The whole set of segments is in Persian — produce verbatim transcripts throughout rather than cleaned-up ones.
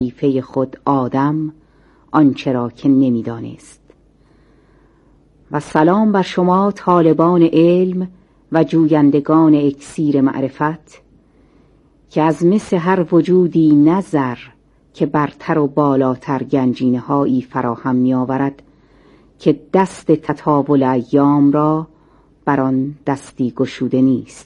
خلیفه خود آدم آنچه را که نمی‌دانست. و سلام بر شما طالبان علم و جویندگان اکسیر معرفت، که از مس هر وجودی نظر که برتر و بالاتر گنجینه هایی فراهم می آورد که دست تطاول ایام را بر آن دستی گشوده نیست.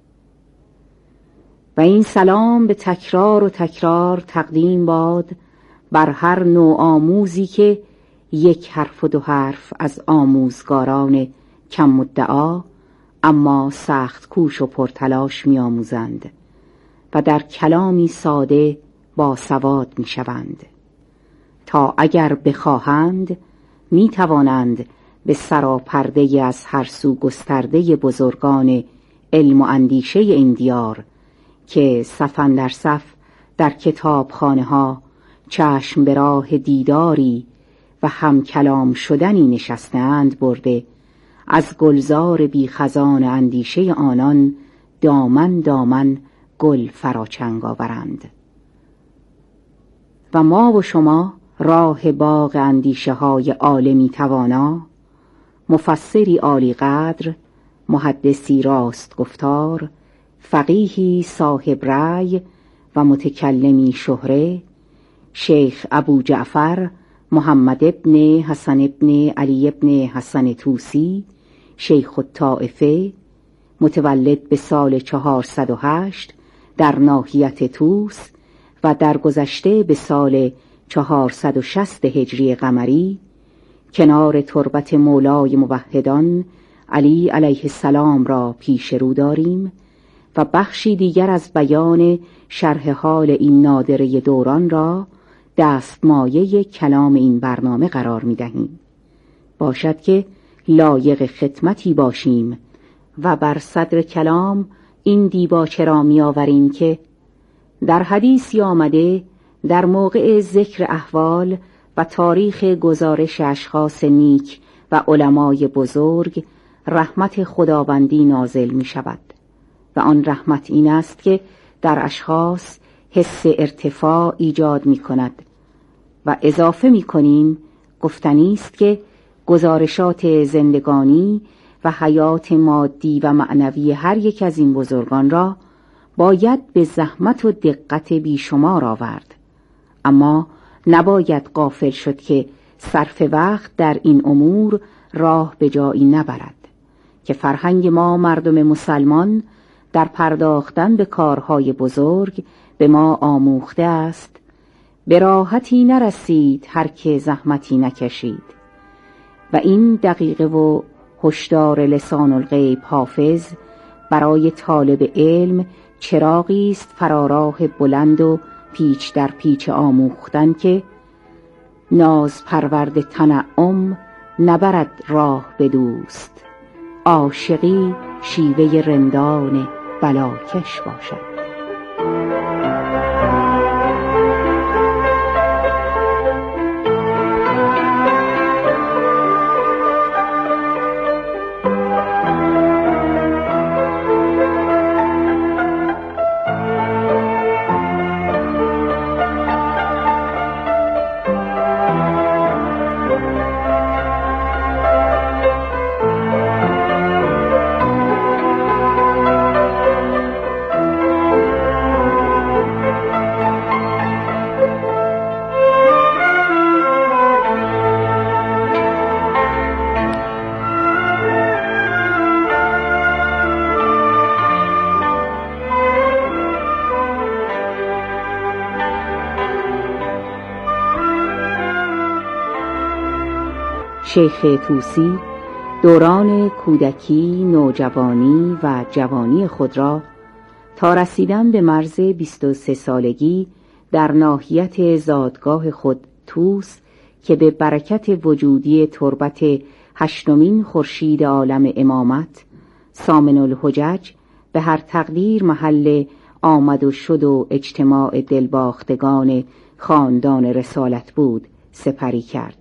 و این سلام به تکرار و تکرار تقدیم باد بر هر نوع آموزی که یک حرف و دو حرف از آموزگاران کم مدعا اما سخت کوش و پرتلاش می آموزند و در کلامی ساده با سواد می شوند، تا اگر بخواهند می توانند به سراپرده از هر سو گسترده بزرگان علم و اندیشه این دیار که صف اندر صف در کتابخانه ها چشم به راه دیداری و هم کلام شدنی نشستند برده، از گلزار بی خزان اندیشه آنان دامن دامن گل فراچنگ آورند. و ما و شما راه باغ اندیشه های عالمی توانا، مفسری عالی قدر، محدثی راست گفتار، فقیهی صاحب رأی و متکلمی شهره، شیخ ابو جعفر محمد ابن حسن ابن علی ابن حسن طوسی، شیخ الطائفه، متولد به سال چهارصد و هشت در ناحیت طوس و در گذشته به سال چهارصد و شصت هجری قمری، کنار تربت مولای موحدان علی علیه السلام را پیش رو داریم و بخشی دیگر از بیان شرح حال این نادره دوران را دستمایه کلام این برنامه قرار می دهیم. باشد که لایق خدمتی باشیم و بر صدر کلام این دیباچه را می آوریم که در حدیثی آمده در موقع ذکر احوال و تاریخ گزارش اشخاص نیک و علمای بزرگ رحمت خداوندی نازل می شود و آن رحمت این است که در اشخاص حس ارتفاع ایجاد می کند و اضافه می کنیم گفتنی است که گزارشات زندگانی و حیات مادی و معنوی هر یک از این بزرگان را باید به زحمت و دقت بیشمار آورد، اما نباید غافل شد که صرف وقت در این امور راه به جایی نبرد، که فرهنگ ما مردم مسلمان در پرداختن به کارهای بزرگ به ما آموخته است به راحتی نرسید هر که زحمتی نکشید. و این دقیقه و هشدار لسان الغیب حافظ برای طالب علم چراغی است فراراه بلند و پیچ در پیچ آموختن که ناز پرورد تنعم نبرد راه به دوست، عاشقی شیوه رندان بلاکش باشد. شیخ طوسی دوران کودکی، نوجوانی و جوانی خود را تا رسیدن به مرز بیست و سه سالگی در ناحیت زادگاه خود طوس که به برکت وجودی تربت هشتمین خورشید عالم امامت ثامن الحجج به هر تقدیر محل آمد و شد و اجتماع دلباختگان خاندان رسالت بود سپری کرد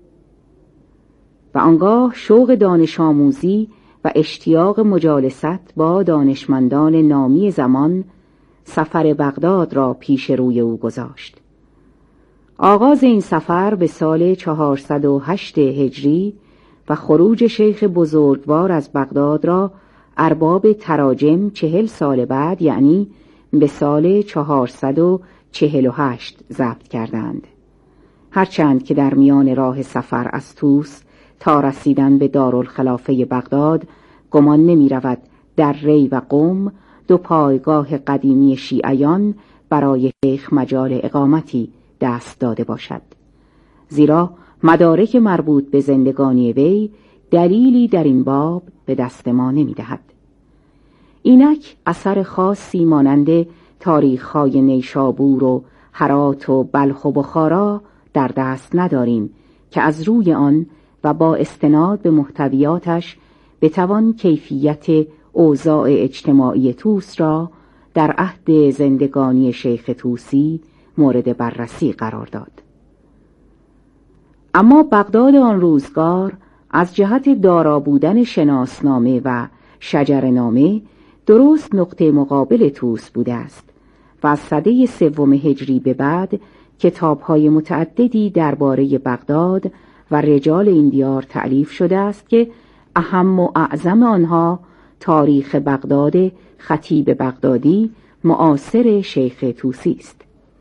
و آنگاه شوق دانش آموزی و اشتیاق مجالست با دانشمندان نامی زمان سفر بغداد را پیش روی او گذاشت آغاز این سفر به سال چهارصد و هشت هجری و خروج شیخ بزرگوار از بغداد را ارباب تراجم چهل سال بعد، یعنی به سال چهارصد و چهل و هشت ضبط کردند. هرچند که در میان راه سفر از طوس تا رسیدن به دارالخلافه بغداد گمان نمی رود در ری و قم دو پایگاه قدیمی شیعیان برای شیخ مجال اقامتی دست داده باشد، زیرا مدارک مربوط به زندگانی وی دلیلی در این باب به دست ما نمی دهد. اینک اثر خاصی مانند تاریخ‌های نیشابور و هرات و بلخ و بخارا در دست نداریم که از روی آن و با استناد به محتویاتش بتوان کیفیت اوضاع اجتماعی طوس را در عهد زندگانی شیخ طوسی مورد بررسی قرار داد. اما بغداد آن روزگار از جهت دارا بودن شناسنامه و شجرنامه درست نقطه مقابل طوس بوده است و از سده سوم هجری به بعد کتاب‌های متعددی درباره بغداد و رجال این دیار تألیف شده است که اهم و اعظم آنها تاریخ بغداد خطیب بغدادی معاصر شیخ طوسی است.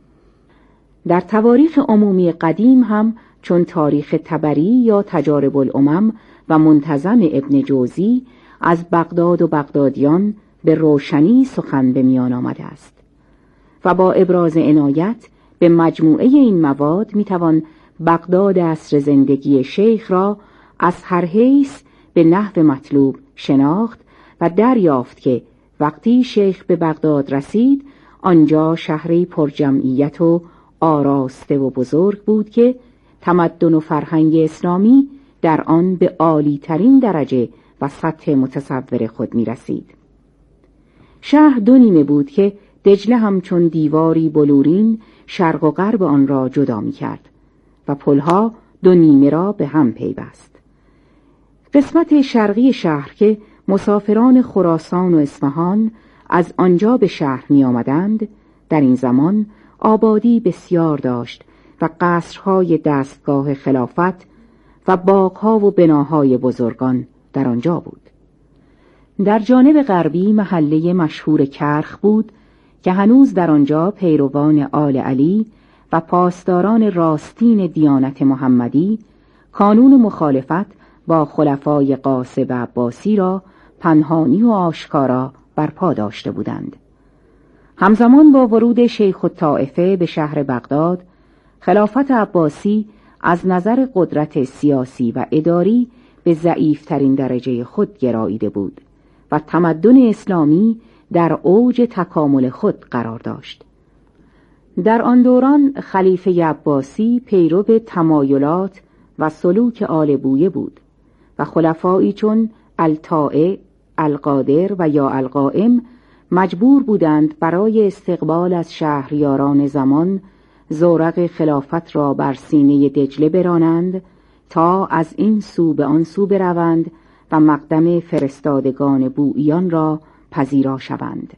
در تواریخ عمومی قدیم هم چون تاریخ طبری یا تجارب الامم و منتظم ابن جوزی از بغداد و بغدادیان به روشنی سخن به میان آمده است و با ابراز عنایت به مجموعه این مواد میتوان بغداد عصر زندگی شیخ را از هر حیث به نحو مطلوب شناخت و دریافت که وقتی شیخ به بغداد رسید آنجا شهری پرجمعیت و آراسته و بزرگ بود که تمدن و فرهنگ اسلامی در آن به عالی ترین درجه و سطح متصور خود می رسید. شهر دو نیمه بود که دجله همچون دیواری بلورین شرق و غرب آن را جدا می کرد و پلها دو نیمه را به هم پیوست. قسمت شرقی شهر که مسافران خراسان و اصفهان از آنجا به شهر می آمدند در این زمان آبادی بسیار داشت و قصرهای دستگاه خلافت و باغها و بناهای بزرگان در آنجا بود. در جانب غربی محله مشهور کرخ بود که هنوز در آنجا پیروان آل علی و پاسداران راستین دیانت محمدی کانون مخالفت با خلفای قاسب و عباسی را پنهانی و آشکارا برپا داشته بودند. همزمان با ورود شیخ الطائفه به شهر بغداد، خلافت عباسی از نظر قدرت سیاسی و اداری به ضعیفترین درجه خود گراییده بود و تمدن اسلامی در اوج تکامل خود قرار داشت. در آن دوران خلیفه عباسی پیرو تمایلات و سلوک آل بویه بود و خلفایی چون الطائع، القادر و یا القائم مجبور بودند برای استقبال از شهریاران زمان زورق خلافت را بر سینه دجله برانند تا از این سو به آن سو بروند و مقدم فرستادگان بوئیان را پذیرا شوند.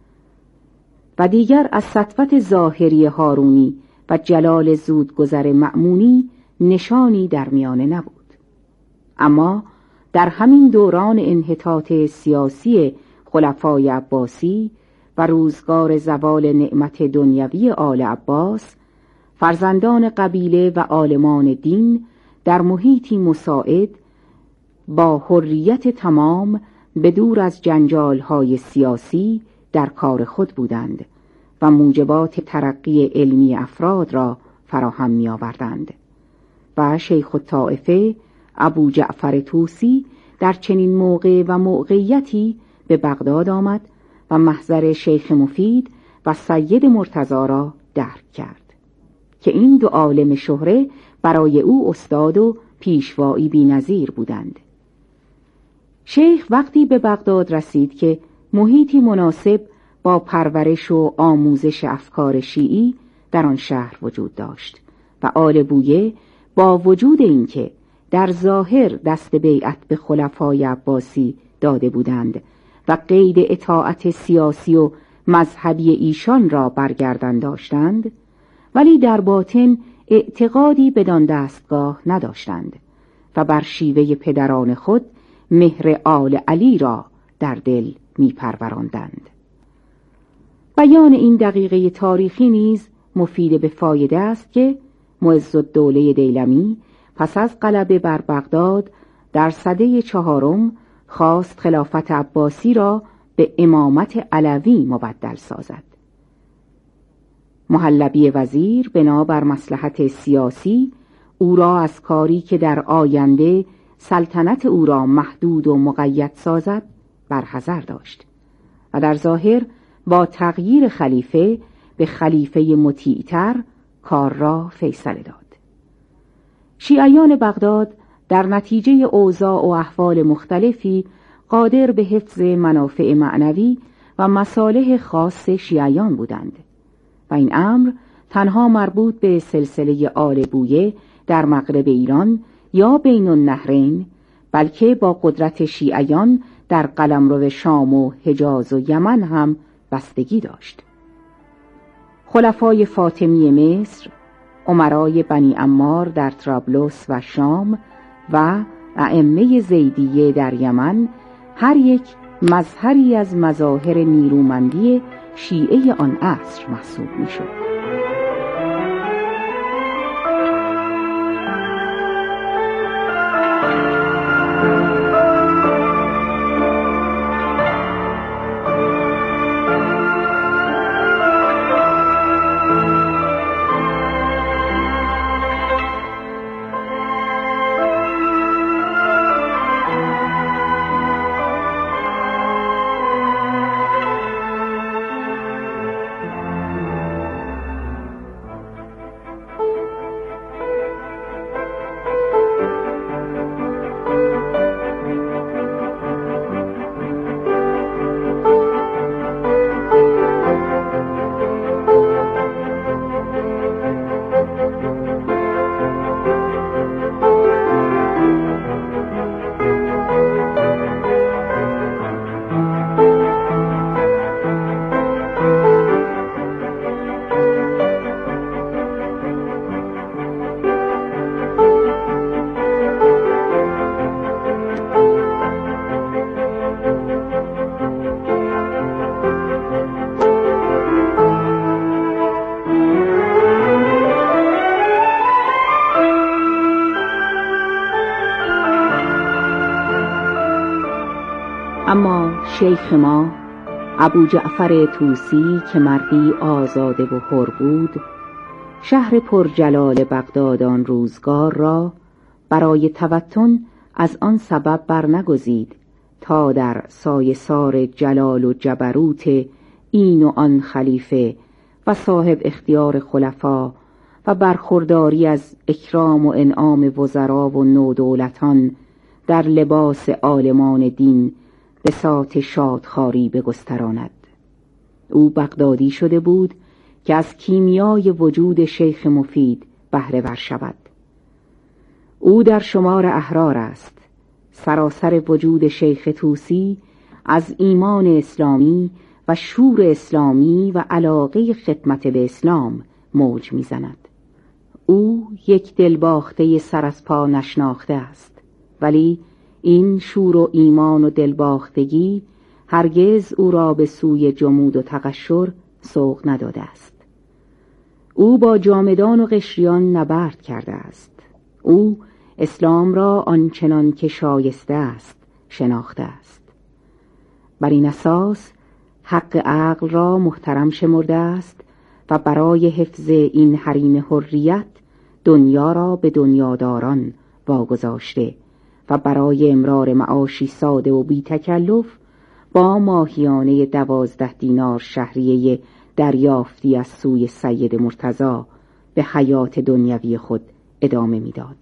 و دیگر از سطوت ظاهری هارونی و جلال زودگذر مأمونی نشانی در میانه نبود. اما در همین دوران انحطاط سیاسی خلفای عباسی و روزگار زوال نعمت دنیوی آل عباس، فرزندان قبیله و عالمان دین در محیطی مساعد با حریت تمام به دور از جنجال‌های سیاسی در کار خود بودند و موجبات ترقی علمی افراد را فراهم می‌آوردند و شیخ الطائفه ابو جعفر طوسی در چنین موقع و موقعیتی به بغداد آمد و محضر شیخ مفید و سید مرتضی را درک کرد که این دو عالم شهره برای او استاد و پیشوایی بی‌نظیر بودند. شیخ وقتی به بغداد رسید که محیطی مناسب با پرورش و آموزش افکار شیعی در آن شهر وجود داشت و آل بویه با وجود اینکه در ظاهر دست بیعت به خلفای عباسی داده بودند و قید اطاعت سیاسی و مذهبی ایشان را برگردن داشتند، ولی در باطن اعتقادی بدان دستگاه نداشتند و بر شیوه پدران خود مهر آل علی را در دل می پروراندند. بیان این دقیقه تاریخی نیز مفید به فایده است که معزالدوله دیلمی پس از غلبه بر بغداد در سده چهارم خواست خلافت عباسی را به امامت علوی مبدل سازد. محلبی وزیر بنابر مصلحت سیاسی او را از کاری که در آینده سلطنت او را محدود و مقید سازد برحذر داشت و در ظاهر با تغییر خلیفه به خلیفه مطیع‌تر کار را فیصله داد. شیعیان بغداد در نتیجه اوضاع و احوال مختلفی قادر به حفظ منافع معنوی و مصالح خاص شیعیان بودند و این امر تنها مربوط به سلسله آل بویه در مغرب ایران یا بین النهرین، بلکه با قدرت شیعیان در قلمرو شام و حجاز و یمن هم بستگی داشت. خلفای فاطمی مصر، امرای بنی عمار در طرابلس و شام و ائمه زیدیه در یمن هر یک مظهری از مظاهر نیرومندی شیعه آن عصر محسوب می‌شد. اما شیخ ما ابو جعفر طوسی که مردی آزاده و حر بود، شهر پرجلال بغداد آن روزگار را برای توطن از آن سبب برنگزید تا در سایه‌سار جلال و جبروت این و آن خلیفه و صاحب اختیار خلفا و برخورداری از اکرام و انعام وزرا و نودولتان در لباس عالمان دین بساط شادخواری بگستراند. او بغدادی شده بود که از کیمیای وجود شیخ مفید بهره ور شود. او در شمار احرار است. سراسر وجود شیخ طوسی از ایمان اسلامی و شور اسلامی و علاقه خدمت به اسلام موج میزند. او یک دلباخته سر از پا نشناخته است، ولی این شور و ایمان و دلباختگی هرگز او را به سوی جمود و تقشر سوق نداده است. او با جامدان و قشریان نبرد کرده است. او اسلام را آنچنان که شایسته است شناخته است. بر این اساس حق عقل را محترم شمرده است و برای حفظ این حریم حریت دنیا را به دنیاداران واگذاشته و برای امرار معاشی ساده و بی تکلف با ماهیانه دوازده دینار شهریه دریافتی از سوی سید مرتضی به حیات دنیوی خود ادامه میداد.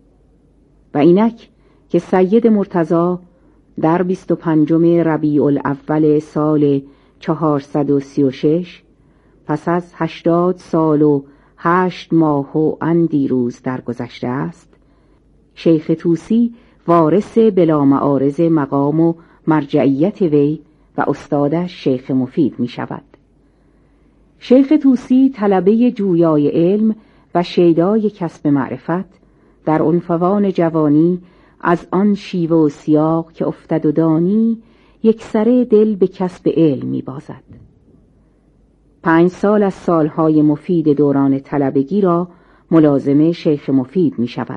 و اینک که سید مرتضی در بیست و پنجم ربیع الاول سال چهارصد و سی و شش پس از هشتاد سال و هشت ماه و اندی روز درگذشته است، شیخ طوسی وارث بلا معارض مقام و مرجعیت وی و استادش شیخ مفید می شود. شیخ طوسی طلبه جویای علم و شیدای کسب معرفت در عنفوان جوانی از آن شیوه و سیاق که افتد و دانی، یک سره دل به کسب علم می بازد. پنج سال از سالهای مفید دوران طلبگی را ملازم شیخ مفید می شود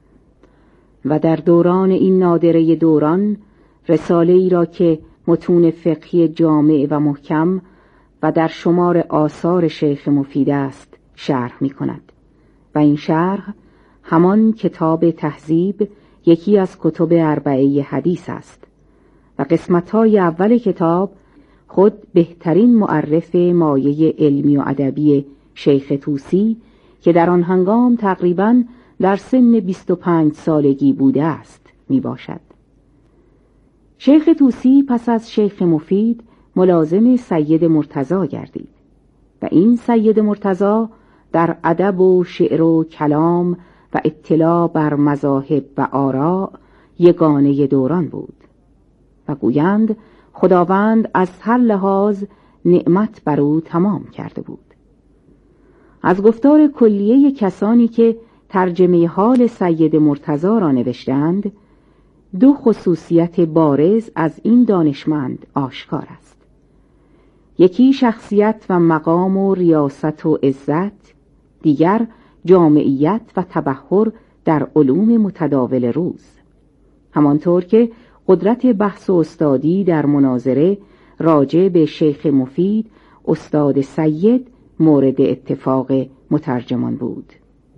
و در دوران این نادره دوران رساله ای را که متون فقهی جامع و محکم و در شمار آثار شیخ مفید است شرح می کند و این شرح همان کتاب تهذیب یکی از کتب اربعه حدیث است و قسمت‌های اول کتاب خود بهترین معرف مایه علمی و ادبی شیخ طوسی که در آن هنگام تقریباً در سن بیست و پنج سالگی بوده است می باشد. شیخ طوسی پس از شیخ مفید ملازم سید مرتضی گردید و این سید مرتضی در ادب و شعر و کلام و اطلاع بر مذاهب و آراء یگانه دوران بود و گویند خداوند از هر لحاظ نعمت بر او تمام کرده بود. از گفتار کلیه کسانی که ترجمه حال سید مرتضی را نوشتند، دو خصوصیت بارز از این دانشمند آشکار است. یکی شخصیت و مقام و ریاست و عزت، دیگر جامعیت و تبحر در علوم متداول روز، همانطور که قدرت بحث و استادی در مناظره راجع به شیخ مفید استاد سید مورد اتفاق مترجمان بود.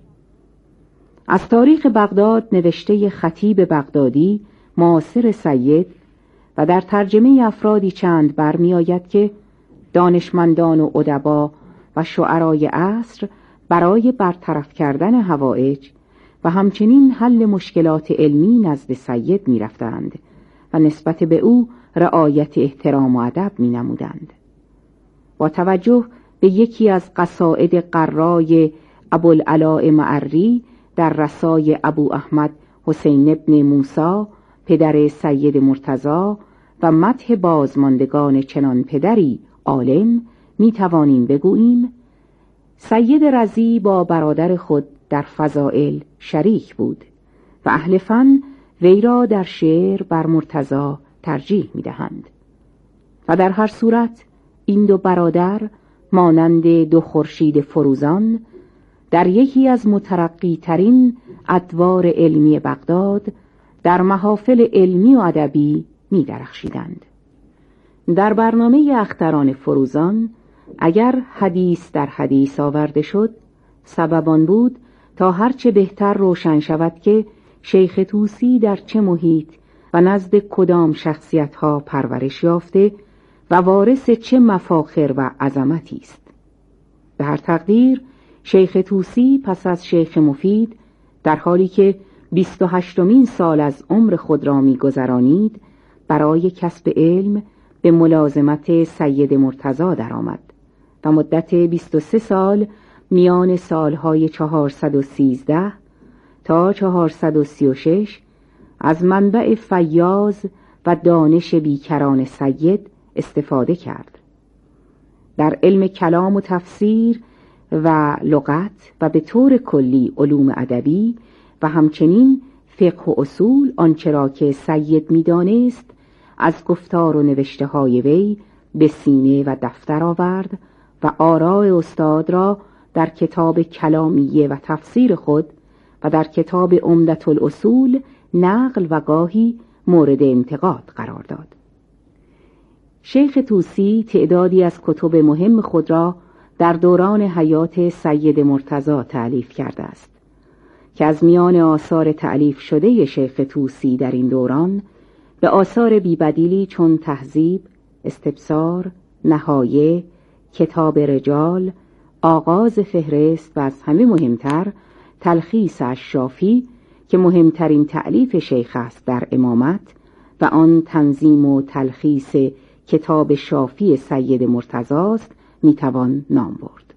از تاریخ بغداد نوشته خطیب بغدادی معاصر سید و در ترجمه افرادی چند برمی آید که دانشمندان و ادبا و شعرای عصر برای برطرف کردن حوائج و همچنین حل مشکلات علمی نزد سید می رفتند و نسبت به او رعایت احترام و ادب می نمودند. با توجه به یکی از قصائد قرای ابوالعلاء معری در رسای ابو احمد حسین ابن موسی پدر سید مرتضی و مدح بازماندگان چنان پدری عالم می توانیم بگوییم سید رضی با برادر خود در فضائل شریک بود و اهل فن وی را در شعر بر مرتضی ترجیح می دهند و در هر صورت این دو برادر مانند دو خورشید فروزان در یکی از مترقی ترین ادوار علمی بغداد در محافل علمی و ادبی می درخشیدند. در برنامه اختران فروزان اگر حدیث در حدیث آورده شد، سبب آن بود تا هرچه بهتر روشن شود که شیخ طوسی در چه محیط و نزد کدام شخصیت‌ها پرورش یافته و وارث چه مفاخر و عظمتی است. به هر تقدیر شیخ طوسی پس از شیخ مفید در حالی که بیست و هشتمین سال از عمر خود را می‌گذرانید برای کسب علم به ملازمت سید مرتضی درآمد و مدت بیست و سه سال میان سالهای چهارصد و سیزده تا چهارصد و سی و شش از منبع فیاض و دانش بیکران سید استفاده کرد. در علم کلام و تفسیر و لغت و به طور کلی علوم ادبی و همچنین فقه و اصول آنچه را که سید می‌دانست از گفتار و نوشته های وی به سینه و دفتر آورد و آراء استاد را در کتاب کلامیه و تفسیر خود و در کتاب عمدة الاصول نقل و گاهی مورد انتقاد قرار داد. شیخ طوسی تعدادی از کتب مهم خود را در دوران حیات سید مرتضی تألیف کرده است که از میان آثار تألیف شده شیخ طوسی در این دوران به آثار بیبدیلی چون تهذیب، استبصار، نهایه، کتاب رجال، آغاز فهرست و از همه مهمتر تلخیص الشافی که مهمترین تألیف شیخ است در امامت و آن تنظیم و تلخیص کتاب شافی سید مرتضی است میتوان نام برد.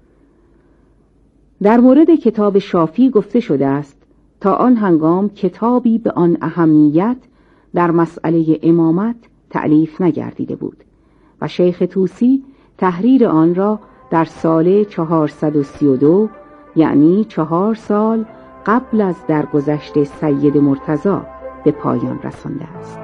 در مورد کتاب شافی گفته شده است تا آن هنگام کتابی به آن اهمیت در مسئله امامت تألیف نگردیده بود و شیخ طوسی تحریر آن را در سال چهارصد و سی و دو یعنی چهار سال قبل از درگذشت سید مرتضی به پایان رسانده است.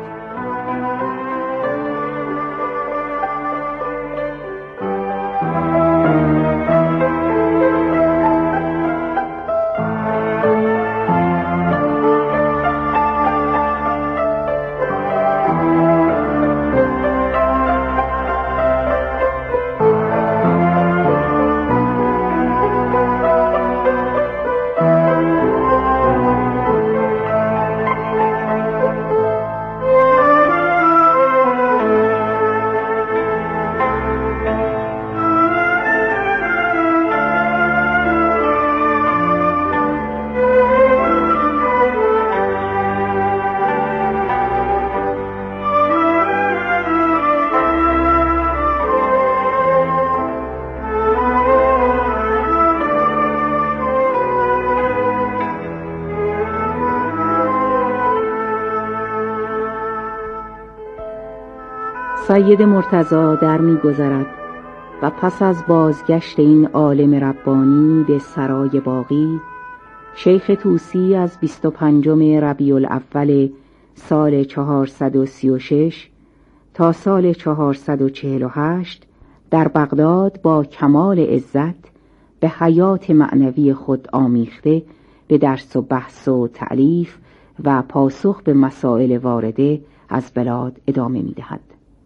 سید مرتضی در می‌گذرد و پس از بازگشت این عالم ربانی به سرای باقی، شیخ طوسی از بیست و پنجم ربیع الاول سال چهارصد و سی و شش تا سال چهارصد و چهل و هشت در بغداد با کمال عزت به حیات معنوی خود آمیخته به درس و بحث و تألیف و پاسخ به مسائل وارده از بلاد ادامه می‌دهد.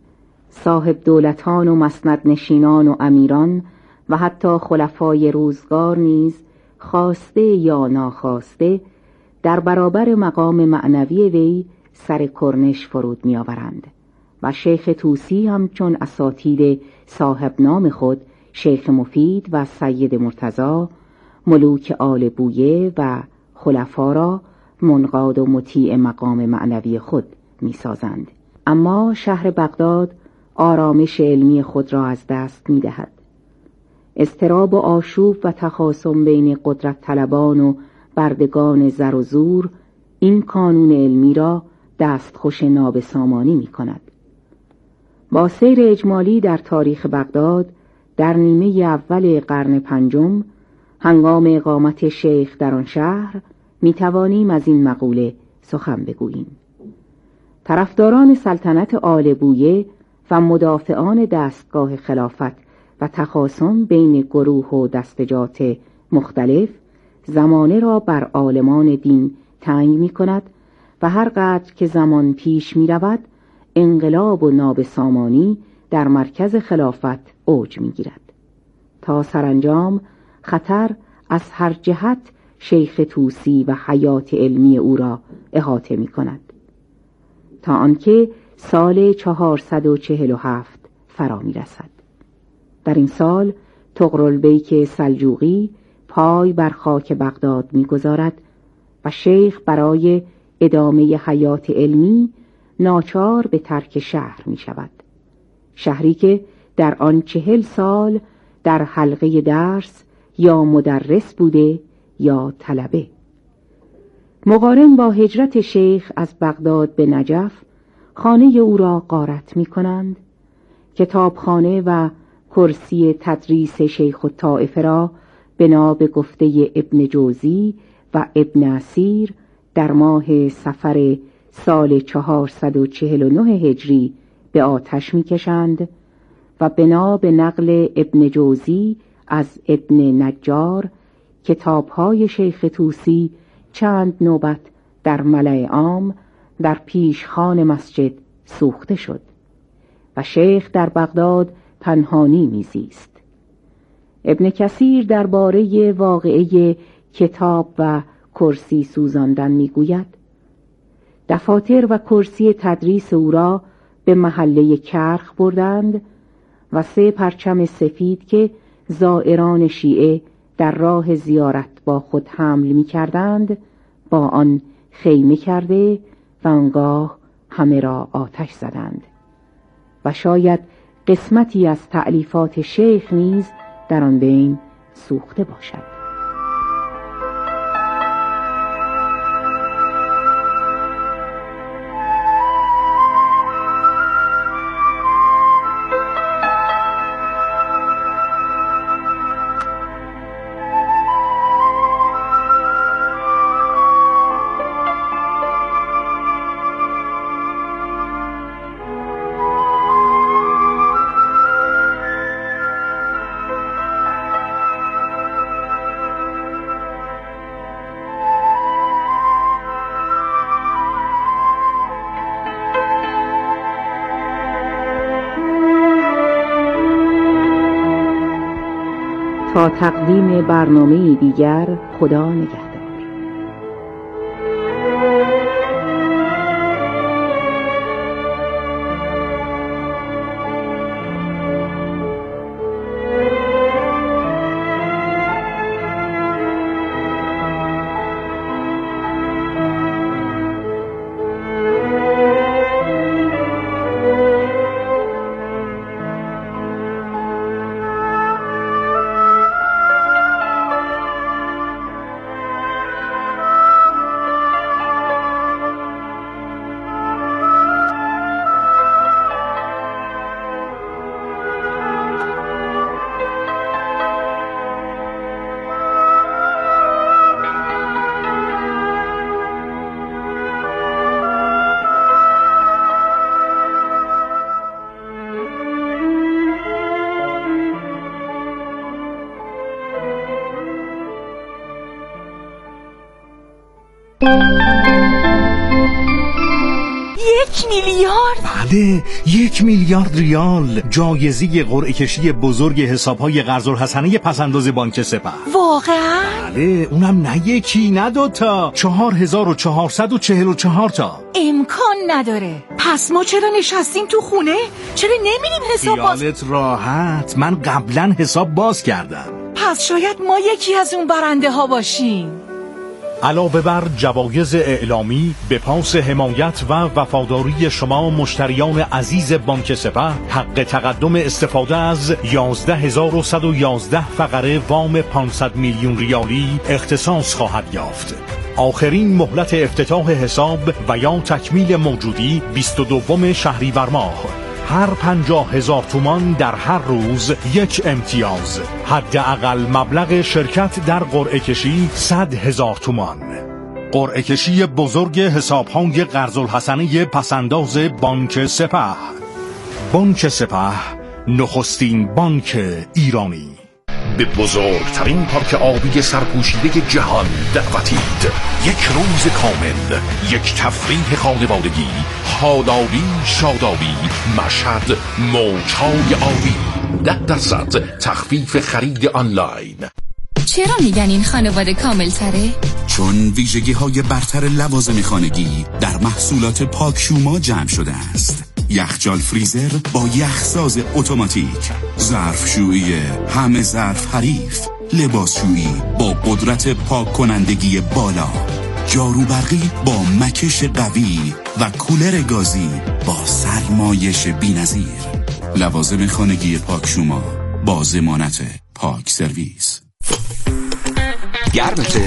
صاحب دولتان و مسند نشینان و امیران و حتی خلفای روزگار نیز خواسته یا ناخواسته در برابر مقام معنوی وی سر کرنش فرود می آورند و شیخ طوسی همچون اساتید صاحب نام خود شیخ مفید و سید مرتضی ملوک آل بویه و خلفا را منقاد و مطیع مقام معنوی خود می سازند. اما شهر بغداد آرامش علمی خود را از دست می دهد. اضطراب و آشوب و تخاصم بین قدرت طلبان و بردگان زر و زور این کانون علمی را دستخوش نابسامانی می کند. با سیر اجمالی در تاریخ بغداد در نیمه اول قرن پنجم هنگام اقامت شیخ در آن شهر می توانیم از این مقوله سخن بگوییم. طرفداران سلطنت آل بویه و مدافعان دستگاه خلافت و تخاصم بین گروه و دستجات مختلف زمانه را بر عالمان دین تنگ می کند و هر قدر که زمان پیش می رود انقلاب و نابسامانی در مرکز خلافت اوج می گیرد تا سرانجام خطر از هر جهت شیخ طوسی و حیات علمی او را احاطه می کند تا آنکه سال چهارصد و چهل و هفت فرا می رسد. در این سال طغرالبیک سلجوقی پای بر خاک بغداد می گذارد و شیخ برای ادامه حیات علمی ناچار به ترک شهر می شود. شهری که در آن چهل سال در حلقه درس یا مدرس بوده یا طلبه. مقارن با هجرت شیخ از بغداد به نجف خانه او را غارت می کنند. کتابخانه و کرسی تدریس شیخ الطائفه را بنا به گفته ابن جوزی و ابن اسیر در ماه صفر سال چهارصد و چهل و نه هجری به آتش می کشند و بنا به نقل ابن جوزی از ابن نجار کتابهای شیخ طوسی چند نوبت در ملأ عام در پیشخوان مسجد سوخته شد و شیخ در بغداد پنهانی میزیست. ابن کثیر درباره واقعه کتاب و کرسی سوزاندن میگوید دفاتر و کرسی تدریس او را به محله کرخ بردند و سه پرچم سفید که زائران شیعه در راه زیارت با خود حمل می کردند با آن خیمه کرده و آنگاه همه را آتش زدند و شاید قسمتی از تألیفات شیخ نیز در آن بین سوخته باشد. تا تقدیم برنامه دیگر خدا نگهدار. یک میلیارد؟ بله، یک میلیارد ریال جایزه قرعه کشی بزرگ حسابهای قرض‌الحسنه پسنداز بانک سپه. واقعا؟ بله، اونم نه یکی نه دوتا، چهار هزار و چهارصد و چهل و چهار تا. امکان نداره. پس ما چرا نشستیم تو خونه؟ چرا نمیریم حساب باز؟ خیالت راحت، من قبلا حساب باز کردم. پس شاید ما یکی از اون برنده ها باشیم. علاوه بر جوایز اعلامی، به پاس حمایت و وفاداری شما مشتریان عزیز بانک سپه حق تقدم استفاده از یازده هزار و صد و یازده فقره وام پانصد میلیون ریالی اختصاص خواهد یافت. آخرین مهلت افتتاح حساب و یا تکمیل موجودی بیست و دوم شهریور ماه. هر پنجاه هزار تومان در هر روز یک امتیاز. حداقل مبلغ شرکت در قرعه کشی صد هزار تومان. قرعه کشی بزرگ حسابهای قرض‌الحسنه پسنداز بانک سپه. بانک سپه، نخستین بانک ایرانی. به بزرگترین پارک آبی سرپوشیده جهان دعوتید. یک روز کامل، یک تفریح خانوادگی، حال‌آوری، شادابی، مشهد، موج‌های آبی، ده درصد تخفیف خرید آنلاین. چرا میگن این خانواده کامل تره؟ چون ویژگی های برتر لوازم خانگی در محصولات پاکشوما جمع شده است. یخچال فریزر با یخساز اتوماتیک، ظرفشویی همه ظرف حریف، لباسشویی با قدرت پاک کنندگی بالا، جارو برقی با مکش قوی و کولر گازی با سرمایش بی‌نظیر. لوازم خانگی پاکشوما با ضمانت پاک سرویس. گرمته؟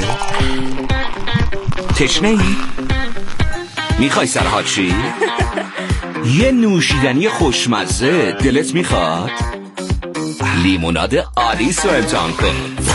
تشنه ای؟ میخوای سرحال چی؟ یه نوشیدنی خوشمزه دلت میخواد؟ لیموناد آلیس رو امتحان کن.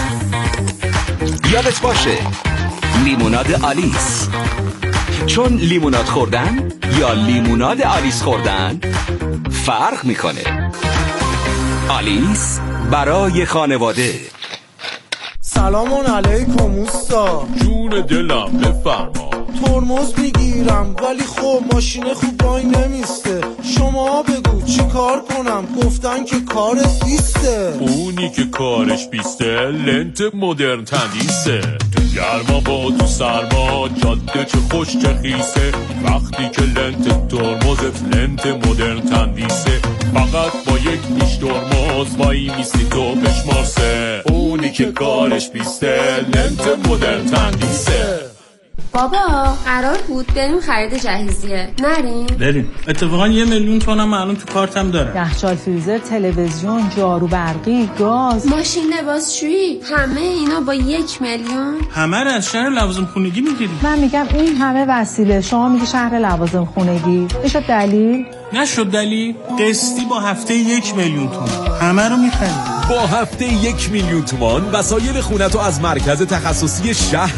یادت باشه، لیموناد آلیس، چون لیموناد خوردن یا لیموناد آلیس خوردن فرق میکنه. آلیس برای خانواده. سلام علیکم اوستا. جون دلم بفرما. ترمز میگیرم ولی خب ماشین خوب وای نمیسته. شما بگو چی کار کنم؟ گفتن که کارت بیسته. اونی که کارش بیسته لنت مدرن تندیسه. تو گرما با تو سرما جاده چه خوش چه خیسه. وقتی که لنت ترمزت لنت مدرن تندیسه. فقط با یک پیش ترمز وای میستی تو بشمارسه. اونی که کارش بیسته لنت مدرن تندیسه. بابا قرار بود بریم خرید جهیزیه، نریم؟ بریم. اتفاقا یه میلیون تومنم الان تو کارتم داره. یخچال فریزر، تلویزیون، جارو برقی، گاز، ماشین لباسشویی، همه اینا با یک میلیون؟ همه رو از شهر لوازم خونگی میگیری. من میگم این همه وسیله، شما میگی شهر لوازم خونگی. میشه دلیل؟ نشد دلیل. قسطی با هفته یک میلیون تومان همه رو میخریم. با هفته یک میلیون تومان وسایل خونتو از مرکز تخصصی شهر